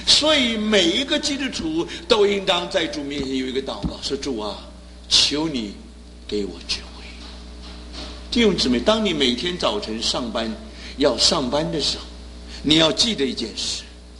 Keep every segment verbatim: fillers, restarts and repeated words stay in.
所以每一个基督徒都应当在主面前有一个祷告，说主啊，求你给我智慧。弟兄姊妹，当你每天早晨上班要上班的时候，你要记得一件事，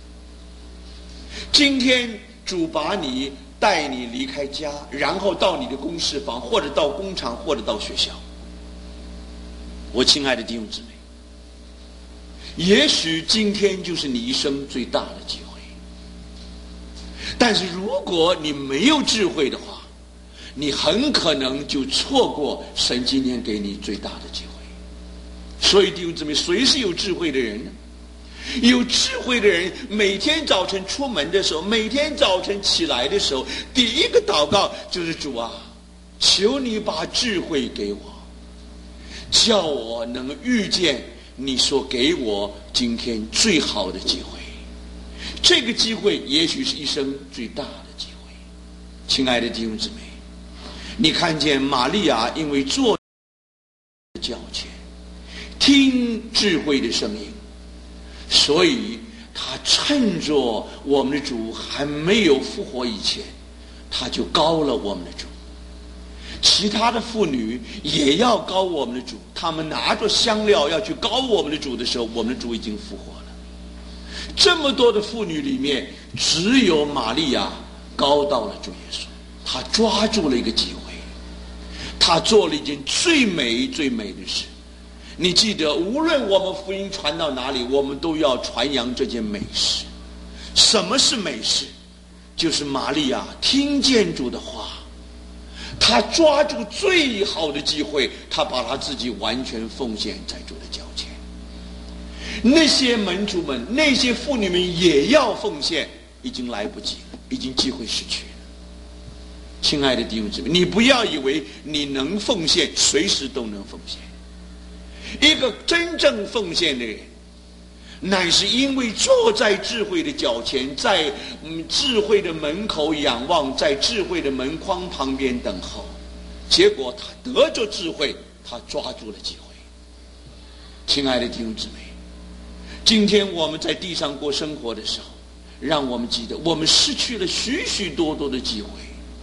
今天主把你带你离开家，然后到你的公事房，或者到工厂，或者到学校。我亲爱的弟兄姊妹，也许今天就是你一生最大的机会，但是如果你没有智慧的话，你很可能就错过神今天给你最大的机会。所以弟兄姊妹，谁是有智慧的人呢？有智慧的人每天早晨出门的时候，每天早晨起来的时候，第一个祷告就是主啊，求你把智慧给我，叫我能遇见你所给我今天最好的机会。这个机会也许是一生最大的机会。亲爱的弟兄姊妹，你看见玛利亚因为坐脚前听智慧的声音，所以他趁着我们的主还没有复活以前，他就膏了我们的主。其他的妇女也要膏我们的主，他们拿着香料要去膏我们的主的时候，我们的主已经复活了。这么多的妇女里面，只有玛利亚膏到了主耶稣，她抓住了一个机会，她做了一件最美最美的事。你记得，无论我们福音传到哪里，我们都要传扬这件美事。什么是美事？就是玛利亚听见主的话，她抓住最好的机会，她把她自己完全奉献在主的脚前。那些门徒们，那些妇女们也要奉献，已经来不及了，已经机会失去了。亲爱的弟兄姊妹，你不要以为你能奉献，随时都能奉献。一个真正奉献的人，乃是因为坐在智慧的脚前，在、嗯、智慧的门口仰望，在智慧的门框旁边等候，结果他得着智慧，他抓住了机会。亲爱的弟兄姊妹，今天我们在地上过生活的时候，让我们记得我们失去了许许多多的机会。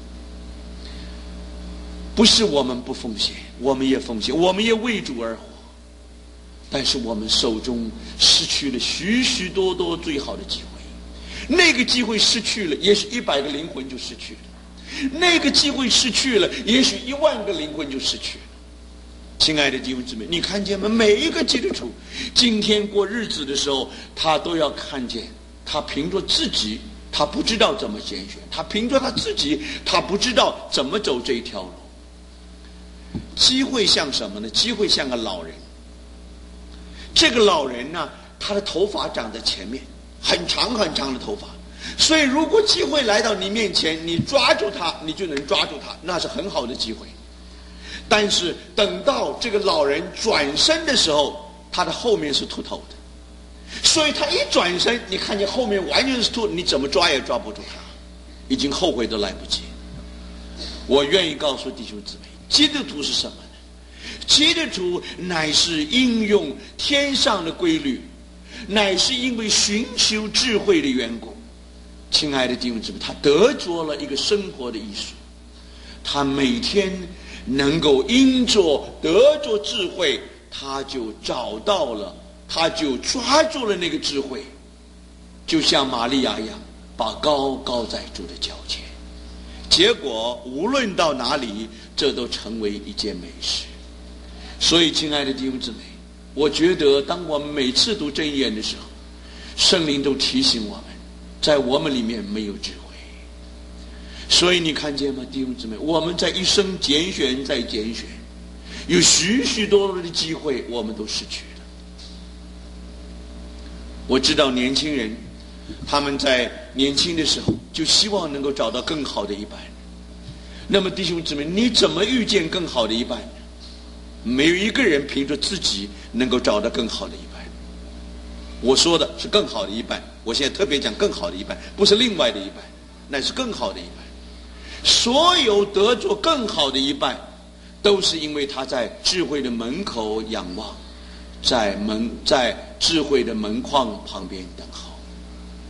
不是我们不奉献，我们也奉献，我们也为主而活，但是我们手中失去了许许多多最好的机会。那个机会失去了，也许一百个灵魂就失去了；那个机会失去了，也许一万个灵魂就失去了。亲爱的弟兄姊妹，你看见吗？每一个基督徒今天过日子的时候，他都要看见，他凭着自己，他不知道怎么拣选，他凭着他自己，他不知道怎么走这一条路。机会像什么呢？机会像个老人。这个老人呢，他的头发长在前面，很长很长的头发，所以如果机会来到你面前，你抓住他，你就能抓住他，那是很好的机会。但是等到这个老人转身的时候，他的后面是秃头的，所以他一转身，你看见后面完全是秃，你怎么抓也抓不住他，已经后悔都来不及。我愿意告诉弟兄姊妹，基督徒是什么呢？基督徒乃是应用天上的规律，乃是因为寻求智慧的缘故。亲爱的弟兄姊妹，他得着了一个生活的艺术，他每天能够因着得着智慧，他就找到了，他就抓住了那个智慧，就像玛利亚一样，把膏膏在主的脚前。结果无论到哪里，这都成为一件美事。所以亲爱的弟兄姊妹，我觉得当我们每次读箴言的时候，圣灵都提醒我们，在我们里面没有智慧。所以你看见吗，弟兄姊妹，我们在一生拣选再拣选，有许许多多的机会我们都失去了。我知道年轻人他们在年轻的时候就希望能够找到更好的一半。那么弟兄姊妹，你怎么遇见更好的一半呢？没有一个人凭着自己能够找到更好的一半。我说的是更好的一半，我现在特别讲更好的一半，不是另外的一半，那是更好的一半。所有得着更好的一半，都是因为他在智慧的门口仰望，在门在智慧的门框旁边等候。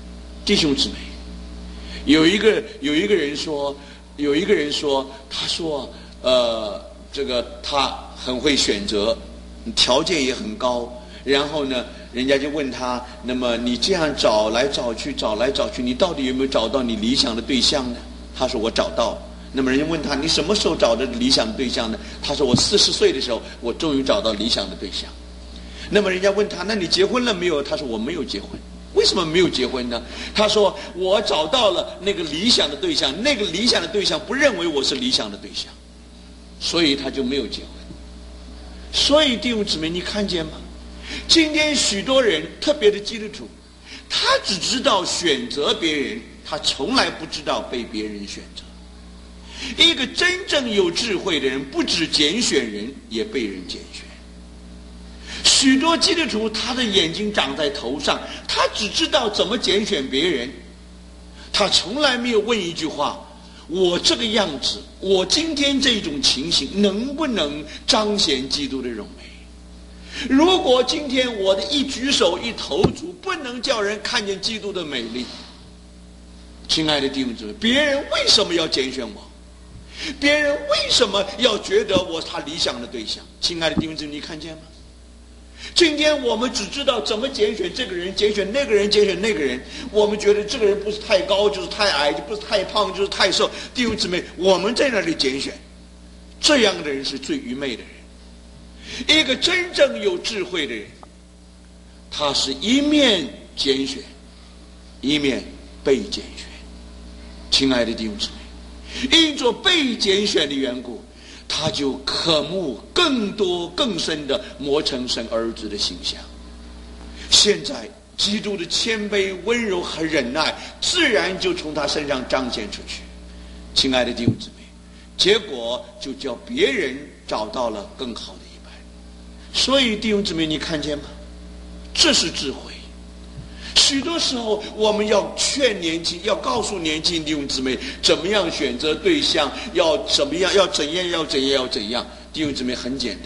弟兄姊妹，有一个有一个人说，有一个人说，他说，呃，这个他很会选择，条件也很高。然后呢，人家就问他，那么你这样找来找去，找来找去，你到底有没有找到你理想的对象呢？他说我找到了。那么人家问他，你什么时候找的理想的对象呢？他说我四十岁的时候，我终于找到理想的对象。那么人家问他，那你结婚了没有？他说我没有结婚。为什么没有结婚呢？他说我找到了那个理想的对象，那个理想的对象不认为我是理想的对象，所以他就没有结婚。所以弟兄姊妹，你看见吗？今天许多人，特别的基督徒，他只知道选择别人，他从来不知道被别人选择。一个真正有智慧的人，不只拣选人，也被人拣选。许多基督徒，他的眼睛长在头上，他只知道怎么拣选别人，他从来没有问一句话：我这个样子，我今天这种情形，能不能彰显基督的荣美？如果今天我的一举手一投足不能叫人看见基督的美丽，亲爱的弟兄姊妹，别人为什么要拣选我？别人为什么要觉得我是他理想的对象？亲爱的弟兄姊妹，你看见吗？今天我们只知道怎么拣选这个人，拣选那个人，拣选那个人。我们觉得这个人不是太高就是太矮，不是太胖就是太瘦。弟兄姊妹，我们在那里拣选，这样的人是最愚昧的人。一个真正有智慧的人，他是一面拣选，一面被拣选。亲爱的弟兄姊妹，因着被拣选的缘故，他就渴慕更多更深的磨成神儿子的形象。现在基督的谦卑、温柔和忍耐自然就从他身上彰显出去。亲爱的弟兄姊妹，结果就叫别人找到了更好的一半。所以弟兄姊妹，你看见吗？这是智慧。许多时候我们要劝年轻，要告诉年轻弟兄姊妹怎么样选择对象，要怎么样，要怎样，要怎样，要怎样。弟兄姊妹，很简单，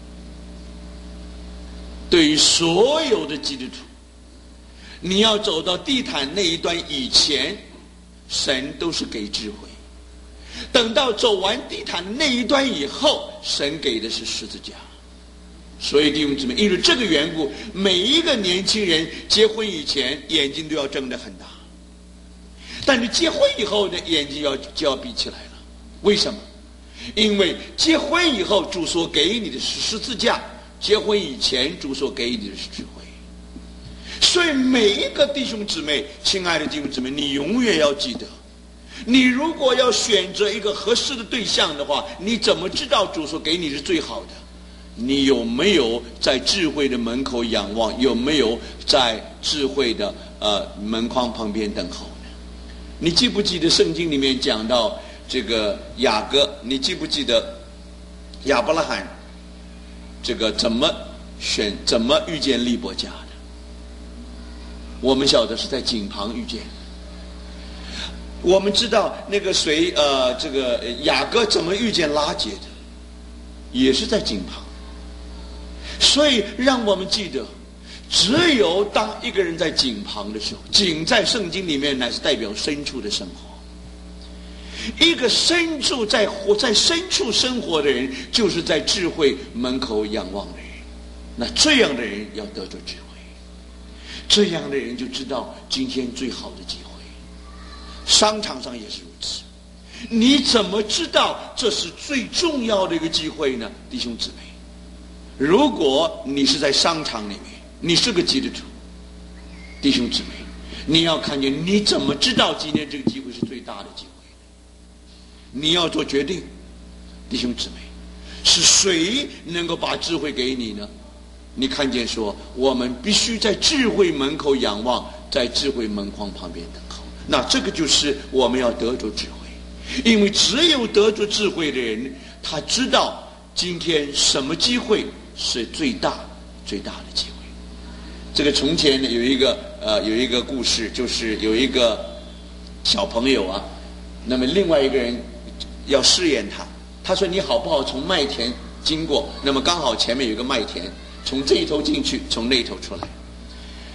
对于所有的基督徒，你要走到地毯那一端以前，神都是给智慧；等到走完地毯那一端以后，神给的是十字架。所以弟兄姊妹，因为这个缘故，每一个年轻人结婚以前眼睛都要睁得很大，但是结婚以后的眼睛要就要闭起来了。为什么？因为结婚以后主所给你的是十字架，结婚以前主所给你的是智慧。所以每一个弟兄姊妹，亲爱的弟兄姊妹，你永远要记得，你如果要选择一个合适的对象的话，你怎么知道主所给你是最好的？你有没有在智慧的门口仰望？有没有在智慧的呃门框旁边等候呢？你记不记得圣经里面讲到这个雅各？你记不记得亚伯拉罕这个怎么选、怎么遇见利伯家的？我们晓得是在井旁遇见。我们知道那个谁呃，这个雅各怎么遇见拉结的？也是在井旁。所以让我们记得，只有当一个人在井旁的时候，井在圣经里面乃是代表深处的生活。一个深处在活在深处生活的人，就是在智慧门口仰望的人。那这样的人要得着智慧，这样的人就知道今天最好的机会。商场上也是如此。你怎么知道这是最重要的一个机会呢？弟兄姊妹，如果你是在商场里面，你是个基督徒，弟兄姊妹，你要看见你怎么知道今天这个机会是最大的机会？你要做决定，弟兄姊妹，是谁能够把智慧给你呢？你看见说，我们必须在智慧门口仰望，在智慧门框旁边等候。那这个就是我们要得着智慧，因为只有得着智慧的人，他知道今天什么机会是最大最大的机会。这个从前有一个呃有一个故事，就是有一个小朋友啊，那么另外一个人要试验他，他说你好不好从麦田经过，那么刚好前面有一个麦田，从这一头进去，从那一头出来。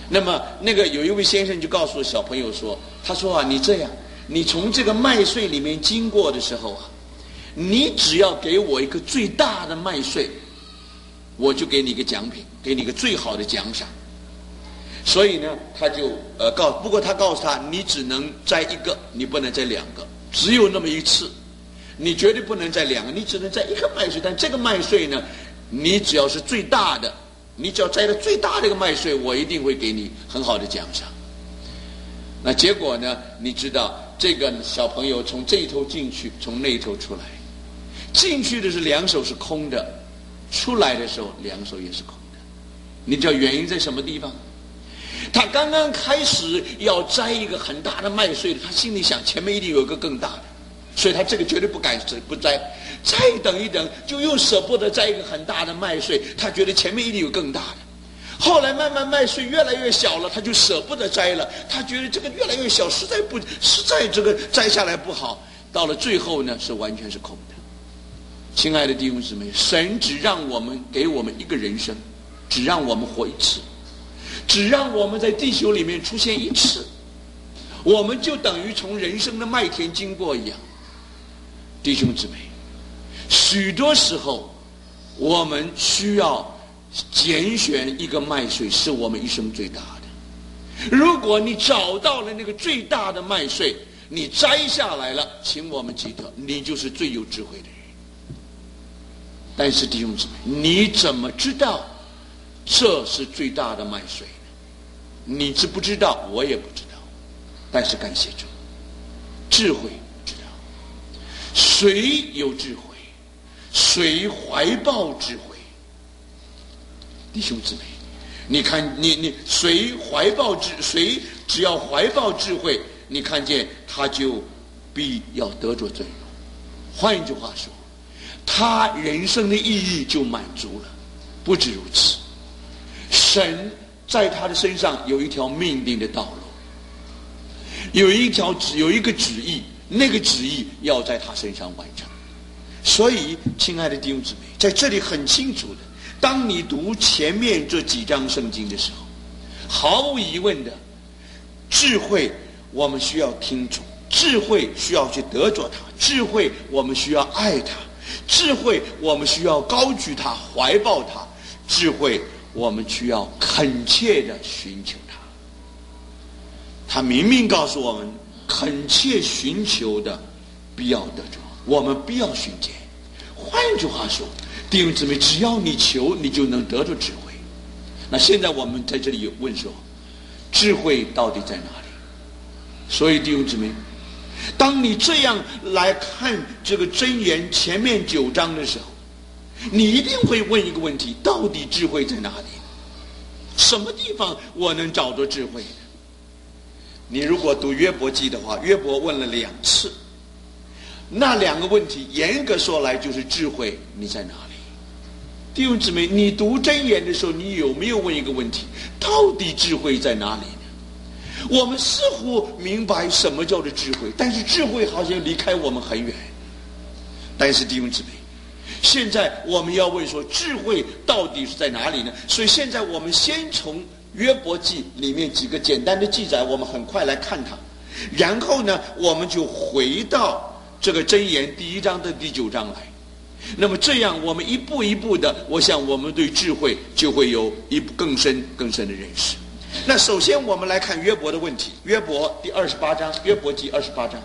那么那个有一位先生就告诉小朋友说，他说啊，你这样，你从这个麦穗里面经过的时候啊，你只要给我一个最大的麦穗，我就给你一个奖品，给你一个最好的奖赏。所以呢，他就呃告，不过他告诉他，你只能摘一个，你不能摘两个，只有那么一次，你绝对不能摘两个，你只能摘一个麦穗。但这个麦穗呢，你只要是最大的，你只要摘了最大的一个麦穗，我一定会给你很好的奖赏。那结果呢，你知道这个小朋友从这一头进去，从那一头出来，进去的是两手是空的，出来的时候两手也是空的。你知道原因在什么地方？他刚刚开始要摘一个很大的麦穗，他心里想前面一定有一个更大的，所以他这个绝对不敢不摘。再等一等，就又舍不得摘一个很大的麦穗，他觉得前面一定有更大的。后来慢慢麦穗越来越小了，他就舍不得摘了，他觉得这个越来越小，实在不实在这个摘下来不好。到了最后呢，是完全是空的。亲爱的弟兄姊妹，神只让我们给我们一个人生，只让我们活一次，只让我们在地球里面出现一次，我们就等于从人生的麦田经过一样。弟兄姊妹，许多时候我们需要拣选一个麦穗，是我们一生最大的。如果你找到了那个最大的麦穗，你摘下来了，请我们记得，你就是最有智慧的人。但是弟兄姊妹，你怎么知道这是最大的麦穗呢？你知不知道？我也不知道。但是感谢主，智慧知道。谁有智慧，谁怀抱智慧。弟兄姊妹，你看，你你谁怀抱智，谁只要怀抱智慧，你看见他就必要得着尊荣。换一句话说，他人生的意义就满足了。不止如此，神在他的身上有一条命定的道路，有一条有一个旨意，那个旨意要在他身上完成。所以，亲爱的弟兄姊妹，在这里很清楚的，当你读前面这几章圣经的时候，毫无疑问的，智慧我们需要听从，智慧需要去得着它，智慧我们需要爱它，智慧我们需要高举它，怀抱它，智慧我们需要恳切的寻求它。他明明告诉我们，恳切寻求的必要得着，我们必要寻见。换句话说，弟兄姊妹，只要你求，你就能得着智慧。那现在我们在这里有问说，智慧到底在哪里？所以弟兄姊妹，当你这样来看这个箴言前面九章的时候，你一定会问一个问题：到底智慧在哪里？什么地方我能找到智慧呢？你如果读约伯记的话，约伯问了两次，那两个问题严格说来就是智慧你在哪里？弟兄姊妹，你读箴言的时候，你有没有问一个问题：到底智慧在哪里呢？我们似乎明白什么叫做智慧，但是智慧好像离开我们很远。但是弟兄姊妹，现在我们要问说，智慧到底是在哪里呢？所以现在我们先从约伯记里面几个简单的记载，我们很快来看它，然后呢，我们就回到这个箴言第一章的第九章来。那么这样我们一步一步的，我想我们对智慧就会有一步更深更深的认识。那首先我们来看约伯的问题，约伯第二十八章，约伯记二十八章。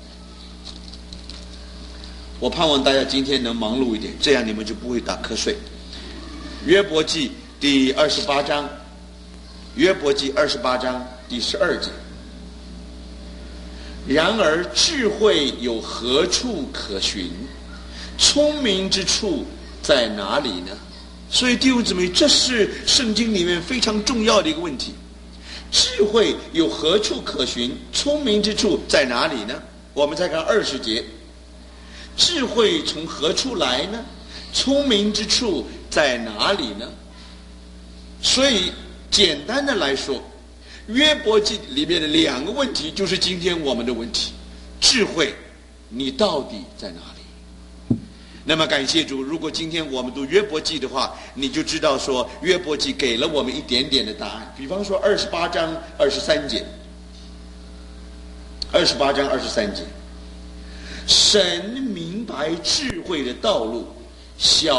我盼望大家今天能忙碌一点，这样你们就不会打瞌睡。约伯记第二十八章，约伯记二十八章第十二节。然而智慧有何处可寻？聪明之处在哪里呢？所以弟兄姊妹，这是圣经里面非常重要的一个问题。智慧有何处可寻？聪明之处在哪里呢？我们再看二十节，智慧从何处来呢？聪明之处在哪里呢？所以简单的来说，约伯记里面的两个问题就是今天我们的问题：智慧你到底在哪里？ 那么感谢主，如果今天我们读约伯记的话，你就知道说约伯记给了我们一点点的答案。比方说二十八章二十三节，二十八章二十三节，神明白智慧的道路，小